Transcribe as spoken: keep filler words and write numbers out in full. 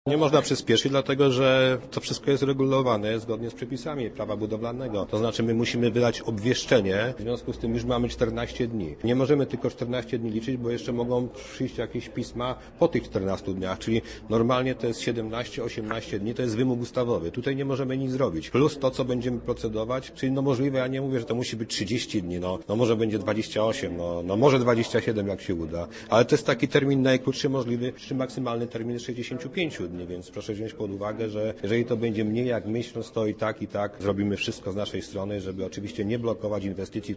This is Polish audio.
Nie można przyspieszyć, dlatego że to wszystko jest regulowane zgodnie z przepisami prawa budowlanego. To znaczy my musimy wydać obwieszczenie, w związku z tym już mamy czternaście dni. Nie możemy tylko czternaście dni liczyć, bo jeszcze mogą przyjść jakieś pisma po tych czternastu dniach, czyli normalnie to jest siedemnaście osiemnaście dni, to jest wymóg ustawowy. Tutaj nie możemy nic zrobić. Plus to, co będziemy procedować, czyli no możliwe, ja nie mówię, że to musi być trzydzieści dni, no, no może będzie dwadzieścia osiem, no, no może dwadzieścia siedem, jak się uda, ale to jest taki termin najkrótszy możliwy, przy maksymalny termin sześćdziesiąt pięć dni, więc proszę wziąć pod uwagę, że jeżeli to będzie mniej jak miesiąc, to i tak, i tak zrobimy wszystko z naszej strony, żeby oczywiście nie blokować inwestycji.